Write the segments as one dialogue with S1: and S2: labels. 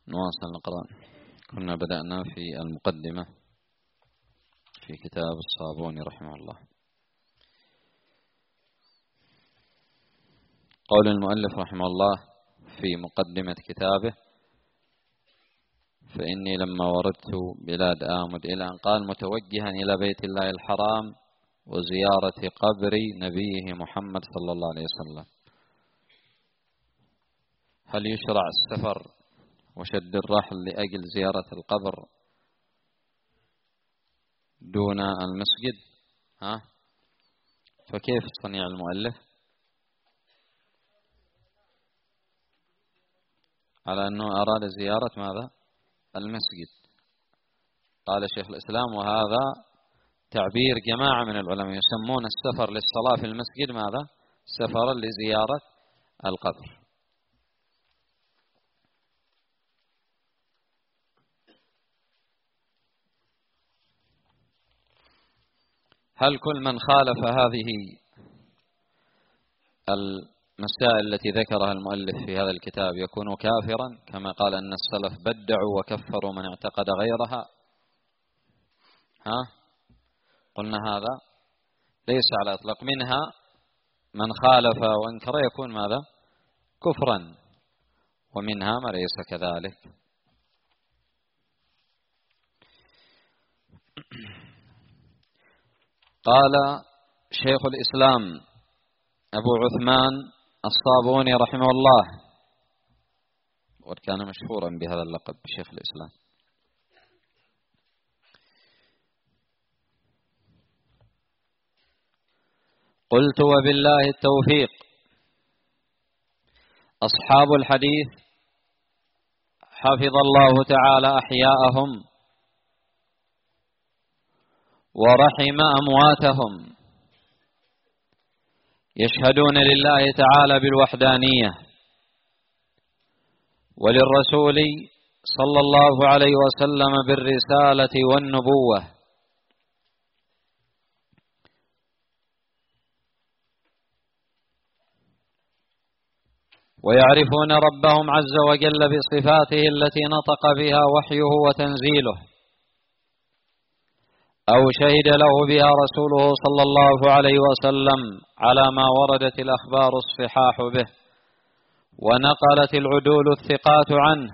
S1: نواصل نقرأ. كنا بدأنا في المقدمة في كتاب الصابوني رحمه الله. قول المؤلف رحمه الله في مقدمة كتابه: فإني لما وردت بلاد آمد إلى أن قال: متوجها إلى بيت الله الحرام وزيارة قبر نبيه محمد صلى الله عليه وسلم. هل يشرع السفر وشد الرحل لأجل زيارة القبر دون المسجد؟ فكيف صنيع المؤلف؟ على أنه أراد زيارة ماذا؟ المسجد. قال شيخ الإسلام: وهذا تعبير جماعة من العلماء يسمون السفر للصلاة في المسجد ماذا؟ سفرا لزيارة القبر. هل كل من خالف هذه المسائل التي ذكرها المؤلف في هذا الكتاب يكون كافرا كما قال أن السلف بدعوا وكفروا من اعتقد غيرها؟ قلنا هذا ليس على إطلاق. منها من خالف وانكر يكون ماذا؟ كفرا، ومنها ما ليس كذلك. قال شيخ الإسلام أبو عثمان الصابوني رحمه الله، وكان مشهورا بهذا اللقب شيخ الإسلام: قلت وبالله التوفيق. أصحاب الحديث حفظ الله تعالى أحياءهم ورحم أمواتهم يشهدون لله تعالى بالوحدانية وللرسول صلى الله عليه وسلم بالرسالة والنبوة، ويعرفون ربهم عز وجل بصفاته التي نطق بها وحيه وتنزيله أو شهد له بها رسوله صلى الله عليه وسلم على ما وردت الأخبار الصحاح به ونقلت العدول الثقات عنه،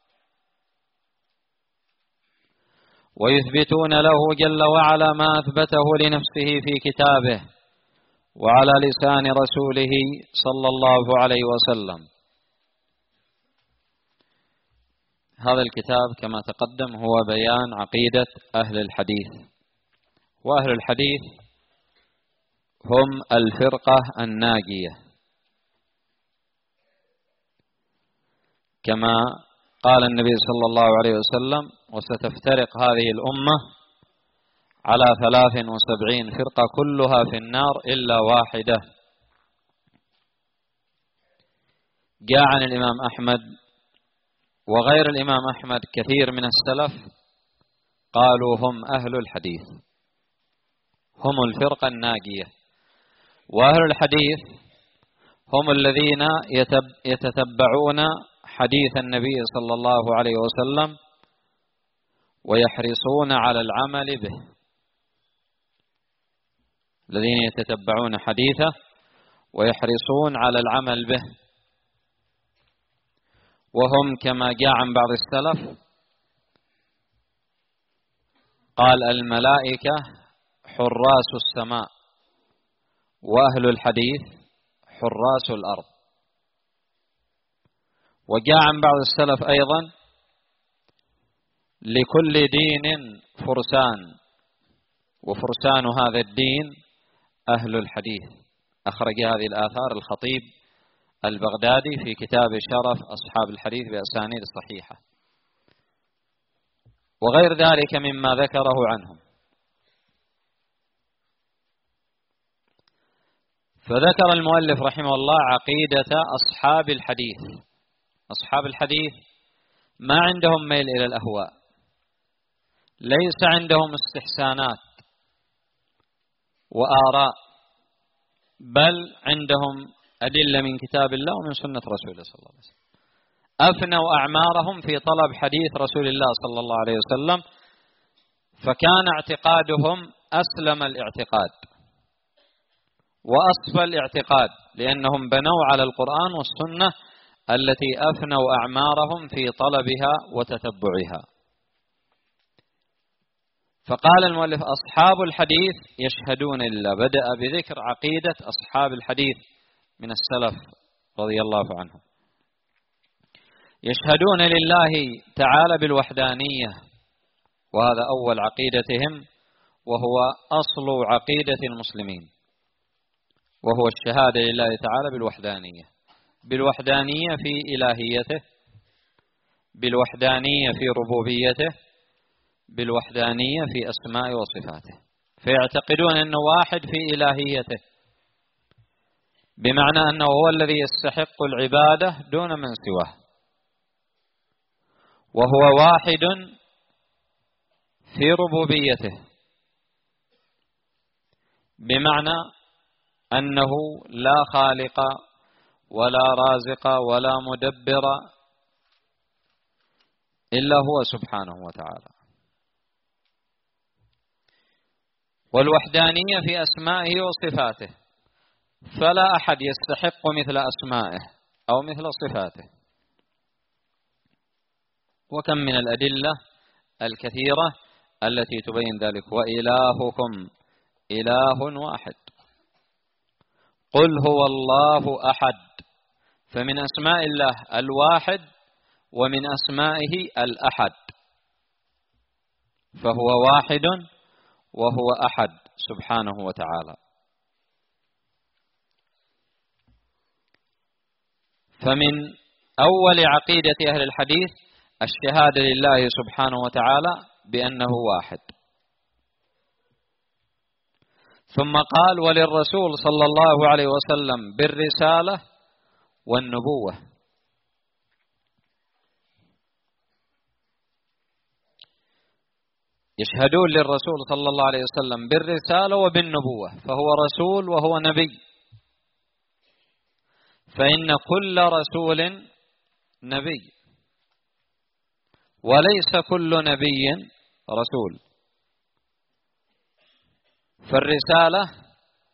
S1: ويثبتون له جل وعلا ما أثبته لنفسه في كتابه وعلى لسان رسوله صلى الله عليه وسلم. هذا الكتاب كما تقدم هو بيان عقيدة أهل الحديث، وأهل الحديث هم الفرقة الناجية، كما قال النبي صلى الله عليه وسلم: وستفترق هذه الأمة على 73 فرقة كلها في النار إلا واحدة. جاء عن الإمام أحمد وغير الإمام أحمد كثير من السلف قالوا هم أهل الحديث، هم الفرقة الناجية. وأهل الحديث هم الذين يتتبعون حديث النبي صلى الله عليه وسلم ويحرصون على العمل به، الذين يتتبعون حديثه ويحرصون على العمل به. وهم كما جاء عن بعض السلف قال: الملائكة حراس السماء وأهل الحديث حراس الأرض. وجاء عن بعض السلف أيضا: لكل دين فرسان وفرسان هذا الدين أهل الحديث. أخرج هذه الآثار الخطيب البغدادي في كتاب شرف أصحاب الحديث بأسانيد صحيحة، وغير ذلك مما ذكره عنهم. فذكر المؤلف رحمه الله عقيدة أصحاب الحديث. أصحاب الحديث ما عندهم ميل إلى الأهواء، ليس عندهم استحسانات وآراء، بل عندهم أدلة من كتاب الله ومن سنة رسوله صلى الله عليه وسلم. أفنوا أعمارهم في طلب حديث رسول الله صلى الله عليه وسلم، فكان اعتقادهم أسلم الاعتقاد وأصفى الاعتقاد، لأنهم بنوا على القرآن والسنة التي أفنوا أعمارهم في طلبها وتتبعها. فقال المؤلف: أصحاب الحديث يشهدون لله. بدأ بذكر عقيدة أصحاب الحديث من السلف رضي الله عنهم. يشهدون لله تعالى بالوحدانية، وهذا أول عقيدتهم، وهو أصل عقيدة المسلمين، وهو الشهادة لله تعالى بالوحدانية، بالوحدانية في إلهيته، بالوحدانية في ربوبيته، بالوحدانية في أسماء وصفاته. فيعتقدون أنه واحد في إلهيته، بمعنى أنه هو الذي يستحق العبادة دون من سواه، وهو واحد في ربوبيته، بمعنى أنه لا خالق ولا رازق ولا مدبر إلا هو سبحانه وتعالى. والوحدانية في أسمائه وصفاته، فلا أحد يستحق مثل أسمائه أو مثل صفاته. وكم من الأدلة الكثيرة التي تبين ذلك: وإلهكم إله واحد، قل هو الله أحد. فمن أسماء الله الواحد، ومن أسمائه الأحد، فهو واحد وهو أحد سبحانه وتعالى. فمن أول عقيدة أهل الحديث الشهادة لله سبحانه وتعالى بأنه واحد. ثم قال: وللرسول صلى الله عليه وسلم بالرسالة والنبوة. يشهدون للرسول صلى الله عليه وسلم بالرسالة وبالنبوة، فهو رسول وهو نبي، فإن كل رسول نبي، وليس كل نبي رسول. فالرسالة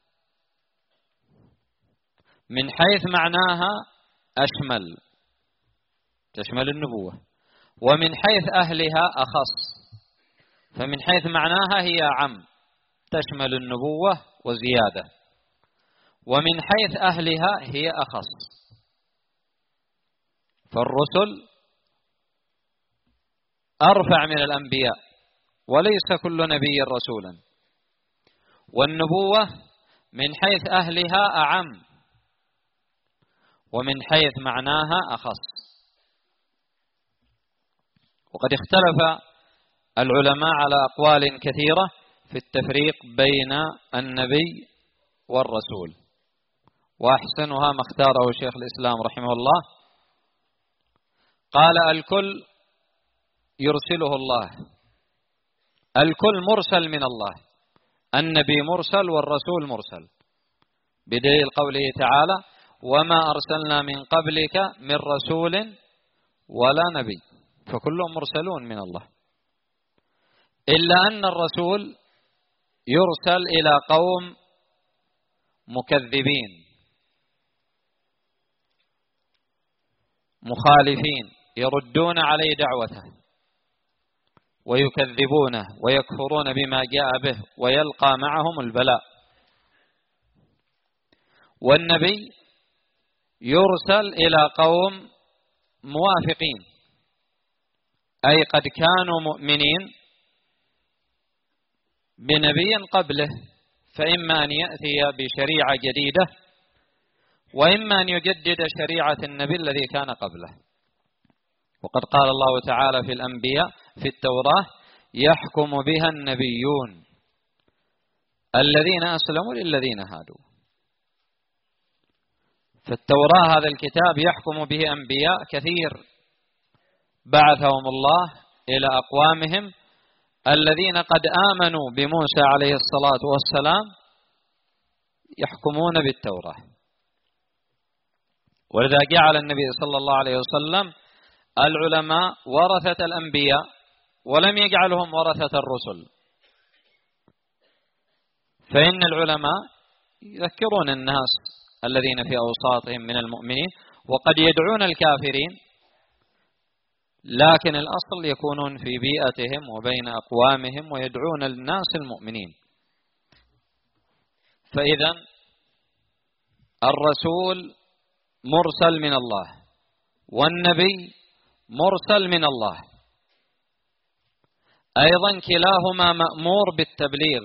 S1: من حيث معناها أشمل، تشمل النبوة، ومن حيث أهلها أخص. فمن حيث معناها هي عم، تشمل النبوة وزيادة، ومن حيث أهلها هي أخص. فالرسل أرفع من الأنبياء، وليس كل نبي رسولا. والنبوة من حيث أهلها أعم، ومن حيث معناها أخص. وقد اختلف العلماء على أقوال كثيرة في التفريق بين النبي والرسول، وأحسنها ما اختاره شيخ الإسلام رحمه الله. قال: الكل يرسله الله، الكل مرسل من الله، النبي مرسل والرسول مرسل، بدليل قوله تعالى: وما أرسلنا من قبلك من رسول ولا نبي، فكلهم مرسلون من الله، إلا أن الرسول يرسل إلى قوم مكذبين مخالفين، يردون عليه دعوته ويكذبونه ويكفرون بما جاء به، ويلقى معهم البلاء. والنبي يرسل إلى قوم موافقين، أي قد كانوا مؤمنين بنبي قبله، فإما أن يأتي بشريعة جديدة، وإما أن يجدد شريعة النبي الذي كان قبله. وقد قال الله تعالى في الأنبياء في التوراة: يحكم بها النبيون الذين أسلموا للذين هادوا. فالتوراة هذا الكتاب يحكم به أنبياء كثير بعثهم الله إلى أقوامهم الذين قد آمنوا بموسى عليه الصلاة والسلام، يحكمون بالتوراة. ولذا جعل النبي صلى الله عليه وسلم العلماء ورثة الأنبياء ولم يجعلهم ورثة الرسل، فإن العلماء يذكرون الناس الذين في أوساطهم من المؤمنين، وقد يدعون الكافرين، لكن الأصل يكونون في بيئتهم وبين أقوامهم ويدعون الناس المؤمنين. فإذا الرسول مرسل من الله والنبي مرسل من الله، أيضا كلاهما مأمور بالتبليغ.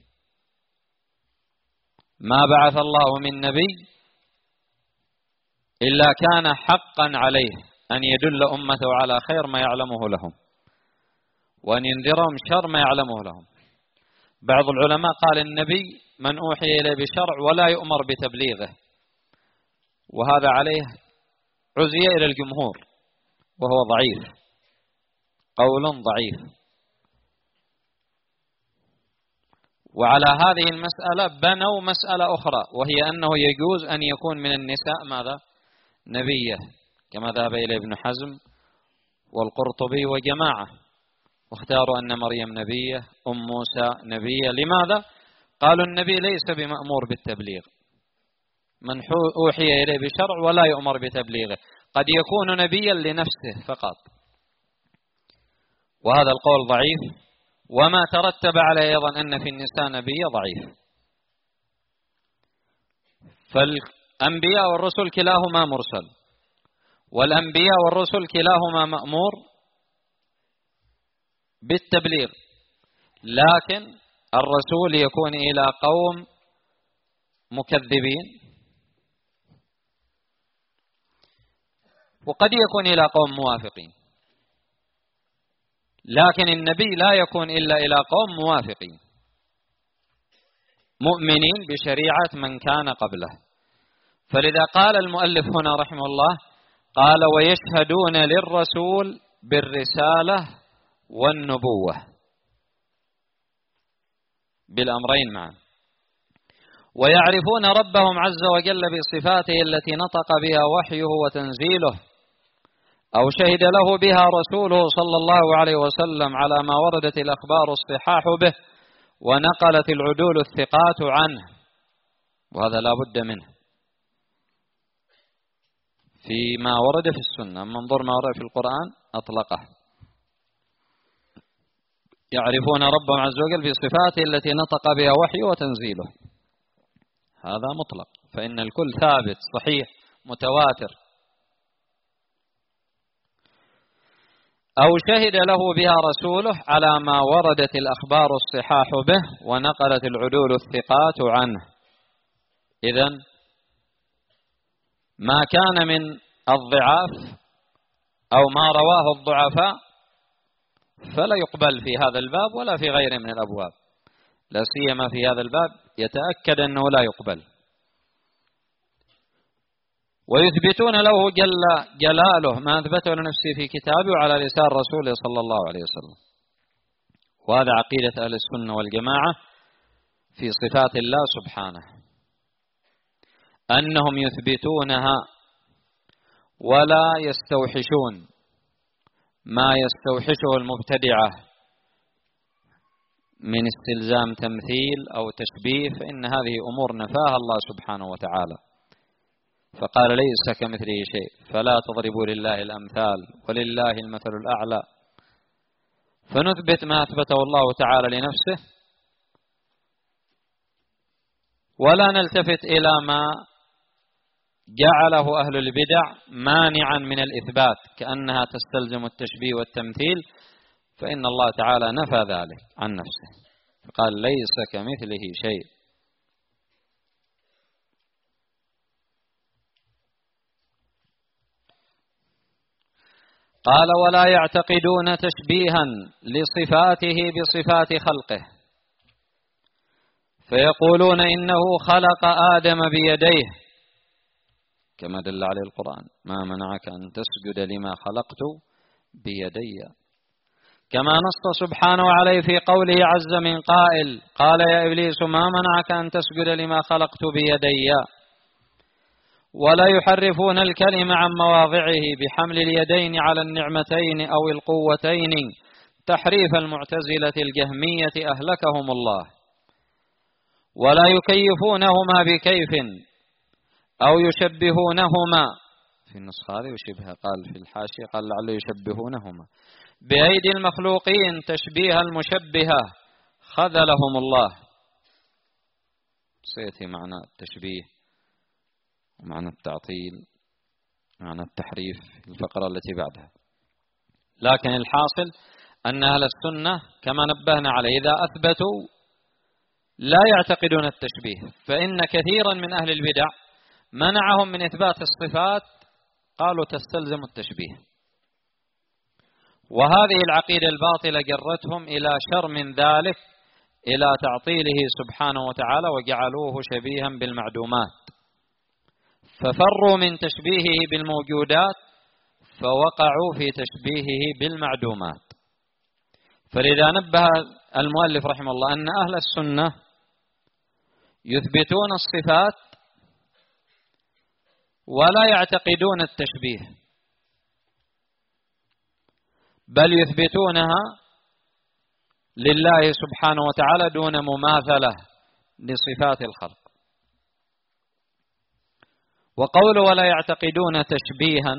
S1: ما بعث الله من نبي إلا كان حقا عليه أن يدل أمته على خير ما يعلمه لهم وأن ينذرهم شر ما يعلمه لهم. بعض العلماء قال النبي من أوحي إليه بشرع ولا يؤمر بتبليغه، وهذا عليه عزي إلى الجمهور وهو ضعيف، قول ضعيف. وعلى هذه المسألة بنوا مسألة أخرى، وهي أنه يجوز أن يكون من النساء ماذا؟ نبية، كما ذهب إليه ابن حزم والقرطبي وجماعة، واختاروا أن مريم نبية، موسى نبية. لماذا؟ قالوا النبي ليس بمأمور بالتبليغ، من أوحي إليه بشرع ولا يؤمر بتبليغه، قد يكون نبيا لنفسه فقط، وهذا القول ضعيف. وما ترتب عليه أيضا أن في النساء نبي ضعيف. فالأنبياء والرسل كلاهما مرسل، والأنبياء والرسل كلاهما مأمور بالتبليغ، لكن الرسول يكون إلى قوم مكذبين، وقد يكون إلى قوم موافقين، لكن النبي لا يكون إلا إلى قوم موافقين مؤمنين بشريعة من كان قبله. فلذا قال المؤلف هنا رحمه الله، قال ويشهدون للرسول بالرسالة والنبوة، بالأمرين معا، ويعرفون ربهم عز وجل بصفاته التي نطق بها وحيه وتنزيله أو شهد له بها رسوله صلى الله عليه وسلم على ما وردت الأخبار الصحاح به ونقلت العدول الثقات عنه، وهذا لا بد منه فيما ورد في السنة. منظور ما ورد في القرآن أطلقه. يعرفون ربهم عز وجل بصفاته التي نطق بها وحيه وتنزيله، هذا مطلق، فإن الكل ثابت صحيح متواتر. أو شهد له بها رسوله على ما وردت الأخبار الصحاح به ونقلت العدول الثقات عنه. إذن ما كان من الضعاف أو ما رواه الضعفاء فلا يقبل في هذا الباب ولا في غيره من الأبواب، لا سيما في هذا الباب يتأكد أنه لا يقبل. ويثبتون له جل جلاله ما أثبته لنفسه في كتابه وعلى لسان رسوله صلى الله عليه وسلم. وهذا عقيدة أهل السنة والجماعة في صفات الله سبحانه، أنهم يثبتونها ولا يستوحشون ما يستوحشه المبتدعة من استلزام تمثيل أو تشبيه، فإن هذه أمور نفاها الله سبحانه وتعالى، فقال ليس كمثله شيء فلا تضربوا لله الأمثال ولله المثل الأعلى. فنثبت ما أثبته الله تعالى لنفسه ولا نلتفت إلى ما جعله أهل البدع مانعا من الإثبات كأنها تستلزم التشبيه والتمثيل، فإن الله تعالى نفى ذلك عن نفسه فقال ليس كمثله شيء. قال ولا يعتقدون تشبيها لصفاته بصفات خلقه، فيقولون إنه خلق آدم بيديه كما دل عليه القرآن، ما منعك أن تسجد لما خلقت بيدي، كما نص سبحانه عليه في قوله عز من قائل قال يا إبليس ما منعك أن تسجد لما خلقت بيدي. ولا يحرفون الكلم عن مواضعه بحمل اليدين على النعمتين أو القوتين تحريف المعتزلة الجهمية أهلكهم الله. ولا يكيفونهما بكيف أو يشبهونهما، في النسخة هذه يشبه، قال في الحاشية قال لعله يشبهونهما بأيدي المخلوقين تشبيه المشبهة خذلهم الله. سيأتي معنى التشبيه ومعنى التعطيل معنى التحريف في الفقرة التي بعدها. لكن الحاصل أن أهل السنة كما نبهنا عليه إذا أثبتوا لا يعتقدون التشبيه، فإن كثيرا من أهل البدع منعهم من إثبات الصفات، قالوا تستلزم التشبيه. وهذه العقيدة الباطلة جرتهم إلى شر من ذلك، إلى تعطيله سبحانه وتعالى وجعلوه شبيها بالمعدومات، ففروا من تشبيهه بالموجودات فوقعوا في تشبيهه بالمعدومات. فلذا نبه المؤلف رحمه الله أن أهل السنة يثبتون الصفات ولا يعتقدون التشبيه، بل يثبتونها لله سبحانه وتعالى دون مماثلة لصفات الخلق. وقول ولا يعتقدون تشبيها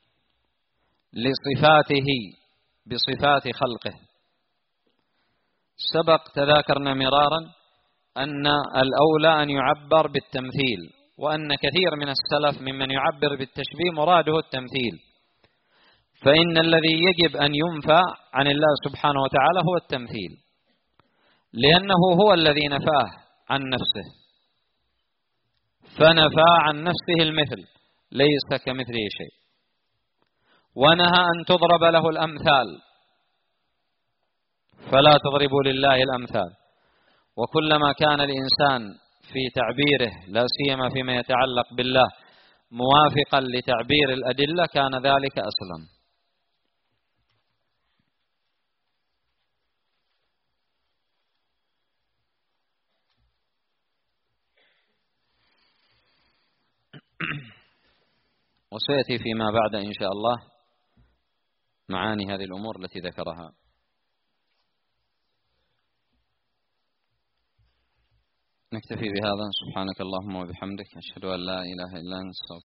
S1: لصفاته بصفات خلقه، سبق تذاكرنا مرارا أن الأولى أن يعبر بالتمثيل، وأن كثير من السلف ممن يعبر بالتشبيه مراده التمثيل، فإن الذي يجب أن ينفى عن الله سبحانه وتعالى هو التمثيل، لأنه هو الذي نفاه عن نفسه، فنفى عن نفسه المثل ليس كمثله شيء، ونهى أن تضرب له الأمثال فلا تضربوا لله الأمثال. وكلما كان الإنسان في تعبيره لا سيما فيما يتعلق بالله موافقا لتعبير الأدلة كان ذلك أسلم. وسيأتي فيما بعد إن شاء الله معاني هذه الأمور التي ذكرها. نكتفي بهذا. سبحانك اللهم وبحمدك، أشهد أن لا إله إلا أنت.